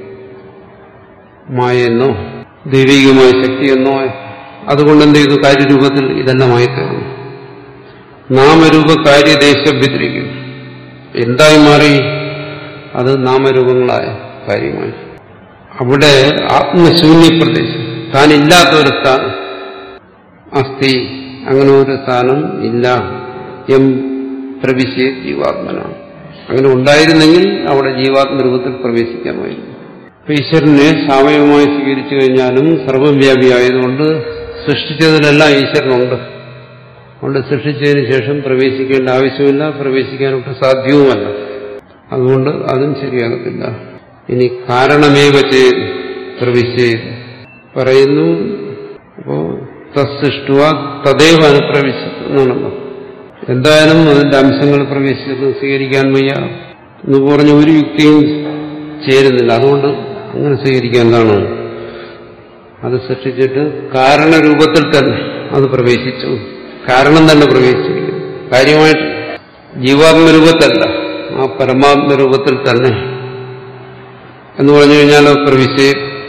മായെന്നോ ദൈവികമായ ശക്തിയെന്നോ അതുകൊണ്ട് എന്ത് ചെയ്തു? കാര്യരൂപത്തിൽ ഇതെല്ലാമായി തീർന്നു. നാമരൂപ കാര്യദേശ വ്യതിരിക്കും. എന്തായി മാറി? അത് നാമരൂപങ്ങളായ കാര്യമായി. അവിടെ ആത്മശൂന്യ പ്രദേശം, താനില്ലാത്ത ഒരു സ്ഥാനം അസ്ഥി, അങ്ങനെ ഒരു സ്ഥാനം ഇല്ല. എം പ്രവിശ്യ ജീവാത്മന, അങ്ങനെ ഉണ്ടായിരുന്നെങ്കിൽ അവിടെ ജീവാത്മരൂപത്തിൽ പ്രവേശിക്കാമായിരുന്നു. ഈശ്വരനെ സാവയവമായി സ്വീകരിച്ചു കഴിഞ്ഞാലും സർവവ്യാപിയായതുകൊണ്ട് സൃഷ്ടിച്ചതിലെല്ലാം ഈശ്വരനുണ്ട്. അതുകൊണ്ട് സൃഷ്ടിച്ചതിന് ശേഷം പ്രവേശിക്കേണ്ട ആവശ്യമില്ല, പ്രവേശിക്കാനൊട്ട് സാധ്യവുമല്ല. അതുകൊണ്ട് അതും ശരിയാകത്തില്ല. ഇനി കാരണമേവ ചെയ്ത് പ്രവിശ്യത് പറയുന്നു. അപ്പോ തസ്സൃഷ്ടുവ തദൈവ അനുപ്രവിശെന്നാണല്ലോ. എന്തായാലും അതിന്റെ അംശങ്ങൾ പ്രവേശിച്ചത് സ്വീകരിക്കാൻ വയ്യ എന്ന് പറഞ്ഞ ഒരു യുക്തിയും ചേരുന്നില്ല. അതുകൊണ്ട് അങ്ങനെ സ്വീകരിക്കാൻ എന്താണ്? അത് സൃഷ്ടിച്ചിട്ട് കാരണരൂപത്തിൽ തന്നെ അത് പ്രവേശിച്ചു. കാരണം തന്നെ പ്രവേശിച്ചിരിക്കുന്നു. കാര്യമായിട്ട് ജീവാത്മരൂപത്തല്ല, ആ പരമാത്മരൂപത്തിൽ തന്നെ എന്ന് പറഞ്ഞു കഴിഞ്ഞാൽ പ്രവിശ്യ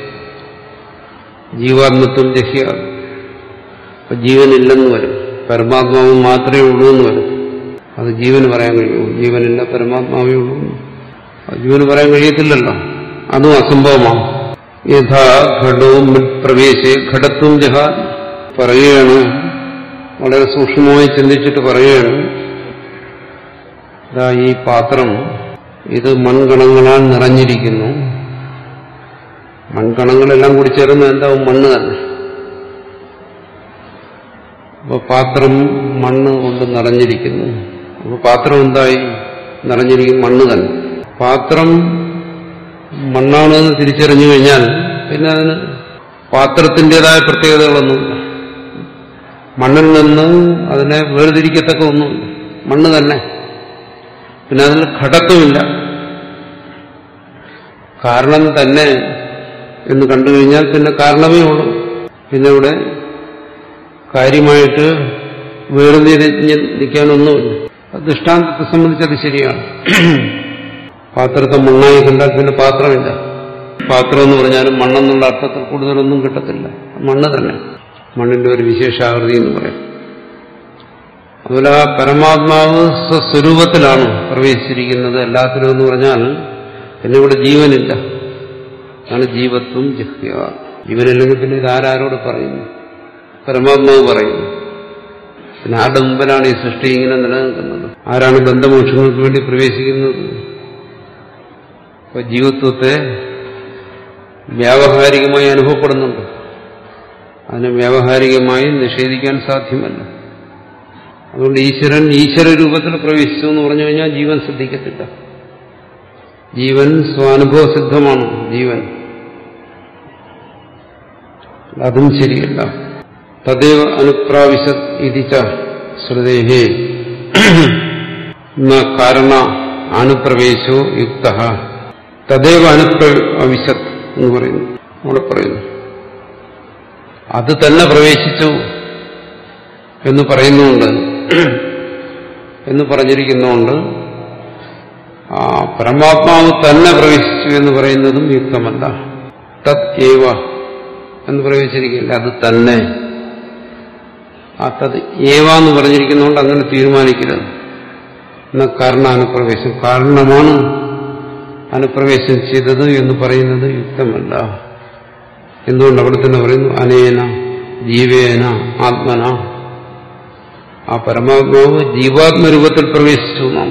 ജീവാത്മത്വം ജഹ്യ. അപ്പൊ ജീവനില്ലെന്ന് വരും, പരമാത്മാവ് മാത്രമേ ഉള്ളൂ എന്ന് വരും. അത് ജീവന് പറയാൻ കഴിയുമോ? ജീവനില്ല, പരമാത്മാവേ ഉള്ളൂ. ജീവന് പറയാൻ കഴിയത്തില്ലല്ലോ, അതും അസംഭവമാണ്. യഥാ ഘടവും പ്രവേശേ ഘടത്വം ജഹ പറയുകയാണ്. വളരെ സൂക്ഷ്മമായി ചിന്തിച്ചിട്ട് പറയുകയാണ്, ഇതാ ഈ പാത്രം ഇത് മൺകണങ്ങളാൽ നിറഞ്ഞിരിക്കുന്നു. മൺകണങ്ങളെല്ലാം കൂടി ചേർന്ന് എന്താവും? മണ്ണ് തന്നെ. അപ്പൊ പാത്രം മണ്ണ് കൊണ്ട് നിറഞ്ഞിരിക്കുന്നു. അപ്പൊ പാത്രം എന്തായി? നിറഞ്ഞിരിക്കും മണ്ണ് തന്നെ. പാത്രം മണ്ണാണെന്ന് തിരിച്ചറിഞ്ഞു കഴിഞ്ഞാൽ പിന്നെ അതിന് പാത്രത്തിൻ്റെതായ പ്രത്യേകതകളൊന്നുമില്ല. മണ്ണിൽ നിന്ന് അതിനെ വേർതിരിക്കത്തക്ക ഒന്നുമില്ല, മണ്ണ് തന്നെ. പിന്നെ അതിൽ ഘടത്വമില്ല. കാരണം തന്നെ എന്ന് കണ്ടു കഴിഞ്ഞാൽ പിന്നെ കാരണമേ ഉള്ളൂ. പിന്നെ ഇവിടെ കാര്യമായിട്ട് വേർതിരിഞ്ഞ് നിൽക്കാനൊന്നുമില്ല. ദൃഷ്ടാന്തത്തെ സംബന്ധിച്ചത് ശരിയാണ്. പാത്രത്തെ മണ്ണായി കണ്ടാൽ പിന്നെ പാത്രമില്ല. പാത്രം എന്ന് പറഞ്ഞാലും മണ്ണെന്നുള്ള അർത്ഥത്തിൽ കൂടുതലൊന്നും കിട്ടത്തില്ല. മണ്ണ് തന്നെ, മണ്ണിന്റെ ഒരു വിശേഷാകൃതി എന്ന് പറയാം. അതുപോലെ ആ പരമാത്മാവ് സ്വസ്വരൂപത്തിലാണ് പ്രവേശിച്ചിരിക്കുന്നത് എല്ലാത്തിലും എന്ന് പറഞ്ഞാൽ പിന്നെ ഇവിടെ ജീവനില്ല. അതാണ് ജീവത്വം ജിഹ്യ. ജീവനില്ലെങ്കിൽ പിന്നെ ഇത് ആരാരോട് പറയുന്നു? പരമാത്മാവ് പറയുന്നു. പിന്നെ ആരുടെ മുമ്പിലാണ് ഈ സൃഷ്ടി ഇങ്ങനെ നിലനിൽക്കുന്നത്? ആരാണ് ബന്ധമോക്ഷങ്ങൾക്ക് വേണ്ടി പ്രവേശിക്കുന്നത്? അപ്പൊ ജീവത്വത്തെ വ്യാവഹാരികമായി അനുഭവപ്പെടുന്നുണ്ട്. അതിനെ വ്യാവഹാരികമായി നിഷേധിക്കാൻ സാധ്യമല്ല. അതുകൊണ്ട് ഈശ്വരൻ ഈശ്വര രൂപത്തിൽ പ്രവേശിച്ചു എന്ന് പറഞ്ഞു കഴിഞ്ഞാൽ ജീവൻ ശ്രദ്ധിക്കത്തില്ല. ജീവൻ സ്വാനുഭവസിദ്ധമാണ്. ജീവൻ അതും ശരിയല്ല. തദേവ അനുപ്രാവിശത് ഇതിച്ച ശ്രുതേഹേ കാരണ അനുപ്രവേശോ യുക്ത തദേവ അനുപ്രവിശത് എന്ന് പറയുന്നു. അവിടെ പറയുന്നു അത് തന്നെ പ്രവേശിച്ചു എന്ന് പറയുന്നുണ്ട്. എന്ന് പറഞ്ഞിരിക്കുന്നുണ്ട് ആ പരമാത്മാവ് തന്നെ പ്രവേശിച്ചു എന്ന് പറയുന്നതും യുക്തമല്ല. തത് ഏവ എന്ന് പ്രവേശിച്ചിരിക്കില്ല, അത് തന്നെ. ആ തത് ഏവ എന്ന് പറഞ്ഞിരിക്കുന്നതുകൊണ്ട് അങ്ങനെ തീരുമാനിക്കരുത്. എന്നാൽ കാരണ അനുപ്രവേശം, കാരണമാണ് അനുപ്രവേശം ചെയ്തത് എന്ന് പറയുന്നത് യുക്തമല്ല. എന്തുകൊണ്ട്? അവിടെ തന്നെ പറയുന്നു അനേന ജീവേന ആത്മന. ആ പരമാത്മാവ് ജീവാത്മരൂപത്തിൽ പ്രവേശിച്ചു നാം.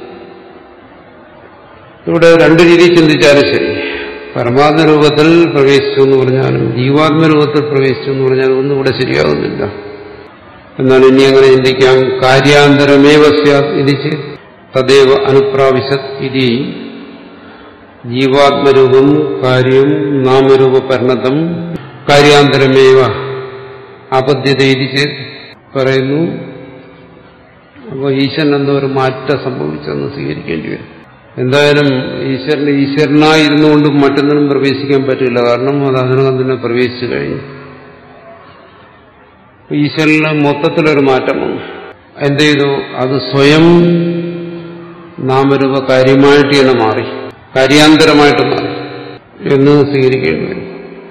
ഇവിടെ രണ്ടു രീതിയിൽ ചിന്തിച്ചാലും ശരി, പരമാത്മരൂപത്തിൽ പ്രവേശിച്ചു എന്ന് പറഞ്ഞാലും ജീവാത്മരൂപത്തിൽ പ്രവേശിച്ചു എന്ന് പറഞ്ഞാലും ഒന്നും ഇവിടെ ശരിയാകുന്നില്ല. എന്നാൽ ഇനി അങ്ങനെ ചിന്തിക്കാം. കാര്യാന്തരമേവ സ്യാത് ഇതി തദേവ അനുപ്രാവിശത് ഇതി ജീവാത്മരൂപം കാര്യം നാമരൂപ പരിണതം കാര്യാന്തരമേവ ആപദ്ധ്യത ഇതി പറയുന്നു. അപ്പോൾ ഈശ്വരൻ എന്തോ ഒരു മാറ്റം സംഭവിച്ചെന്ന് സ്വീകരിക്കേണ്ടി വരും. എന്തായാലും ഈശ്വരന് ഈശ്വരനായിരുന്നുകൊണ്ട് മറ്റൊന്നിനും പ്രവേശിക്കാൻ പറ്റില്ല. കാരണം അത് അതിനകം തന്നെ പ്രവേശിച്ചു കഴിഞ്ഞു. ഈശ്വരന് മൊത്തത്തിലൊരു മാറ്റം വന്നു. എന്ത് ചെയ്തു? അത് സ്വയം നാമരൂപ കാര്യമായിട്ട് തന്നെ മാറി, കാര്യാന്തരമായിട്ട് മാറി എന്ന് സ്വീകരിക്കേണ്ടി വരും.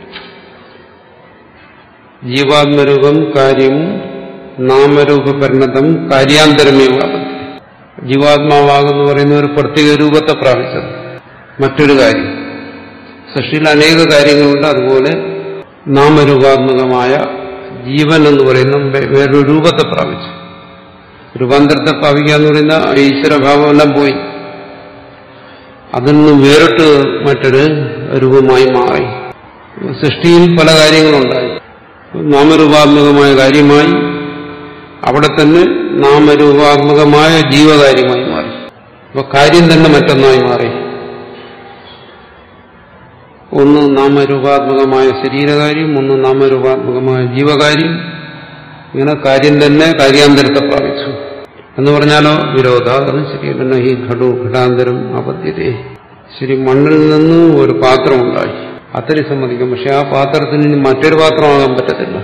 ജീവാത്മരൂപം കാര്യം നാമരൂപ പരിണതം കാര്യാന്തരമേവ. ജീവാത്മാവാകുന്നു പറയുന്ന ഒരു പ്രത്യേക രൂപത്തെ പ്രാപിച്ചത് മറ്റൊരു കാര്യം. സൃഷ്ടിയിൽ അനേക കാര്യങ്ങളുണ്ട്. അതുപോലെ നാമരൂപാത്മകമായ ജീവൻ എന്ന് പറയുന്ന വേറൊരു രൂപത്തെ പ്രാപിച്ചു. രൂപാന്തരത്തെ പ്രാപിക്കുക എന്ന് പറയുന്ന ഈശ്വരഭാവമെല്ലാം പോയി. അതിൽ നിന്ന് വേറിട്ട് മറ്റൊരു രൂപമായി മാറി. സൃഷ്ടിയിൽ പല കാര്യങ്ങളുണ്ടായി. നാമരൂപാത്മകമായ കാര്യമായി അവിടെ തന്നെ നാമരൂപാത്മകമായ ജീവകാര്യമായി മാറി. അപ്പൊ കാര്യം തന്നെ മറ്റൊന്നായി മാറി. ഒന്ന് നാമരൂപാത്മകമായ ശരീരകാര്യം, ഒന്ന് നാമരൂപാത്മകമായ ജീവകാര്യം. ഇങ്ങനെ കാര്യം തന്നെ കാര്യാന്തരത്തെ പ്രാപിച്ചു എന്ന് പറഞ്ഞാലോ വിരോധ. അത് ശരിയല്ല. ഈ ഘടു ഘടാന്തരം ആപദ്ധ്യതേ. ശരി, മണ്ണിൽ നിന്ന് ഒരു പാത്രം ഉണ്ടായി, അത്രയും സമ്മതിക്കും. പക്ഷെ ആ പാത്രത്തിന് ഇനി മറ്റൊരു പാത്രമാകാൻ പറ്റത്തില്ല.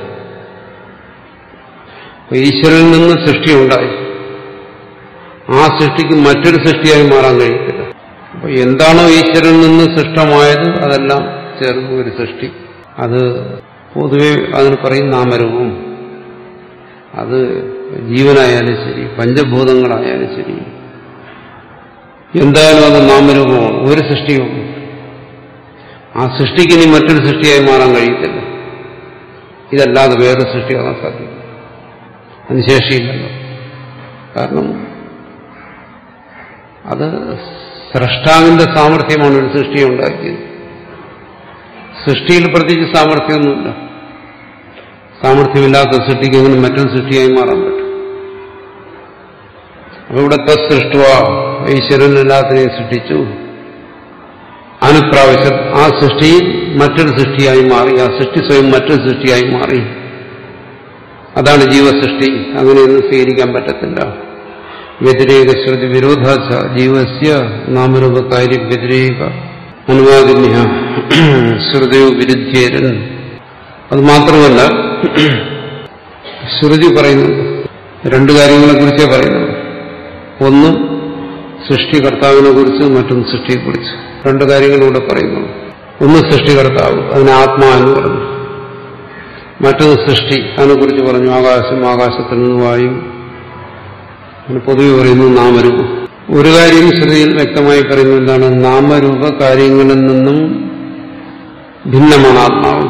ഈശ്വരനിൽ നിന്ന് സൃഷ്ടി ഉണ്ടായി, ആ സൃഷ്ടിക്ക് മറ്റൊരു സൃഷ്ടിയായി മാറാൻ കഴിയത്തില്ല. അപ്പൊ എന്താണോ ഈശ്വരനിൽ നിന്ന് സൃഷ്ടമായത് അതെല്ലാം ചേർന്ന് ഒരു സൃഷ്ടി. അത് പൊതുവെ അതിന് പറയും നാമരൂപം. അത് ജീവനായാലും ശരി, പഞ്ചഭൂതങ്ങളായാലും ശരി, എന്തായാലും അത് നാമരൂപമാണ്. ഒരു സൃഷ്ടിയും ആ സൃഷ്ടിക്ക് ഇനി മറ്റൊരു സൃഷ്ടിയായി മാറാൻ കഴിയത്തില്ല. ഇതല്ലാതെ വേറെ സൃഷ്ടിയാകാൻ സാധിക്കും. അതിന് ശേഷിയില്ലല്ലോ. കാരണം അത് സ്രഷ്ടാവിന്റെ സാമർഥ്യമാണ് ഒരു സൃഷ്ടിയെ ഉണ്ടാക്കിയത്. സൃഷ്ടിയിൽ പ്രത്യേകിച്ച് സാമർഥ്യമൊന്നുമില്ല. സാമർഥ്യമില്ലാത്ത സൃഷ്ടിക്ക് എങ്ങനെ മറ്റൊരു സൃഷ്ടിയായി മാറാൻ പറ്റും? അപ്പൊ ഇവിടെ തസ്സൃഷ്ടുവ, ഈശ്വരൻ എല്ലാത്തിനെയും സൃഷ്ടിച്ചു. അനുപ്രാവശ്യം ആ സൃഷ്ടി മറ്റൊരു സൃഷ്ടിയായി മാറി. ആ സൃഷ്ടി സ്വയം മറ്റൊരു സൃഷ്ടിയായി മാറി. അതാണ് ജീവസൃഷ്ടി. അങ്ങനെയൊന്നും സ്വീകരിക്കാൻ പറ്റത്തില്ല. വ്യതിരേക ശ്രുതി വിരോധാച്ച ജീവസ്യ നാമരൂപകാര്യം വ്യതിരേക അനുവാദിന്യ ശ്രുതിയോ വിരുദ്ധേരൻ. അത് മാത്രമല്ല, ശ്രുതി പറയുന്നുണ്ട് രണ്ടു കാര്യങ്ങളെക്കുറിച്ചേ പറയുന്നുള്ളൂ. ഒന്ന് സൃഷ്ടികർത്താവിനെ കുറിച്ച്, മറ്റൊന്ന് സൃഷ്ടിയെക്കുറിച്ച്. രണ്ടു കാര്യങ്ങളിലൂടെ പറയുന്നുള്ളൂ. ഒന്ന് സൃഷ്ടികർത്താവ്, അതിനെ ആത്മാ എന്ന് പറഞ്ഞു. മറ്റൊന്ന് സൃഷ്ടി, അതിനെക്കുറിച്ച് പറഞ്ഞു ആകാശം, ആകാശത്തിൽ നിന്ന് വായു. അതിന് പൊതുവെ പറയുന്നു നാമരൂപം. ഒരു കാര്യം ശ്രുതിയിൽ വ്യക്തമായി പറയുന്നത് എന്താണ്? നാമരൂപ കാര്യങ്ങളിൽ നിന്നും ഭിന്നമാണ് ആത്മാവ്.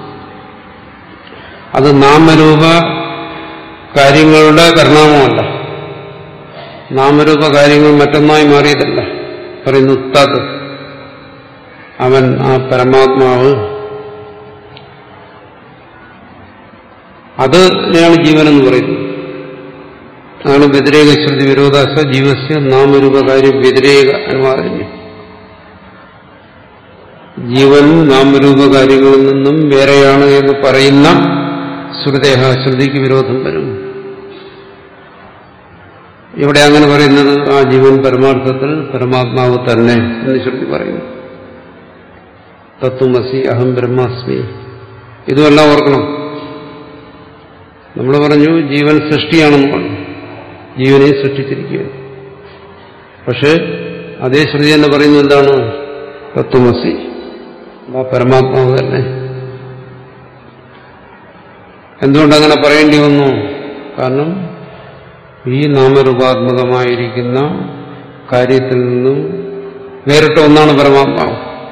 അത് നാമരൂപ കാര്യങ്ങളുടെ പരിണാമമല്ല. നാമരൂപ കാര്യങ്ങൾ മറ്റൊന്നായി മാറിയതല്ല. പറയുന്നു തത്, അവൻ, ആ പരമാത്മാവ്, അതിനെയാണ് ജീവനെന്ന് പറയുന്നത്. അതാണ് വ്യതിരേക ശ്രുതി വിരോധാസ ജീവസ്യ നാമരൂപകാര്യ വ്യതിരേക അനുവാദനം. ജീവൻ നാമരൂപകാര്യങ്ങളിൽ നിന്നും വേറെയാണ് എന്ന് പറയുന്ന ശ്രുതേഹ, ശ്രുതിക്ക് വിരോധം വരും. ഇവിടെ അങ്ങനെ പറയുന്നത് ആ ജീവൻ പരമാർത്ഥത്തിൽ പരമാത്മാവ് തന്നെ എന്ന് ശ്രുതി പറയുന്നു. തത്വമസി അഹം ബ്രഹ്മാസ്മി. ഇതുമെല്ലാം ഓർക്കണം. നമ്മൾ പറഞ്ഞു ജീവൻ സൃഷ്ടിയാണെന്ന് പറഞ്ഞു, ജീവനെ സൃഷ്ടിച്ചിരിക്കുകയാണ്. പക്ഷെ അതേ ശ്രുതി തന്നെ പറയുന്നത് എന്താണ്? തത്വമസി, ആ പരമാത്മാവ് തന്നെ. എന്തുകൊണ്ടങ്ങനെ പറയേണ്ടി വന്നു? കാരണം ഈ നാമരൂപാത്മകമായിരിക്കുന്ന കാര്യത്തിൽ നിന്നും വേറിട്ട ഒന്നാണ് പരമാത്മാവ്.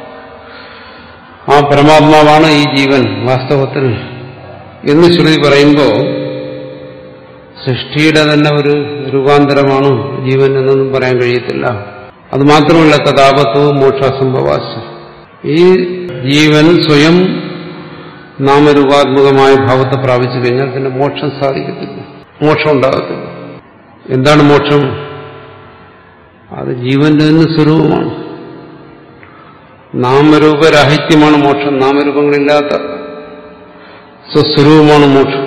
ആ പരമാത്മാവാണ് ഈ ജീവൻ വാസ്തവത്തിൽ എന്ന് ശ്രുതി പറയുമ്പോൾ സൃഷ്ടിയുടെ തന്നെ ഒരു രൂപാന്തരമാണ് ജീവൻ എന്നൊന്നും പറയാൻ കഴിയത്തില്ല. അത് മാത്രമല്ല, തഥാപത്വവും മോക്ഷാസംഭവാശ, ഈ ജീവൻ സ്വയം നാമരൂപാത്മകമായ ഭാവത്തെ പ്രാപിച്ചു കഴിഞ്ഞാൽ പിന്നെ മോക്ഷം സാധിക്കത്തില്ല, മോക്ഷം ഉണ്ടാകത്തില്ല. എന്താണ് മോക്ഷം? അത് ജീവന്റെ തന്നെ സ്വരൂപമാണ്. നാമരൂപരാഹിത്യമാണ് മോക്ഷം. നാമരൂപങ്ങളില്ലാത്ത സ്വസ്വരൂപമാണ് മോക്ഷം.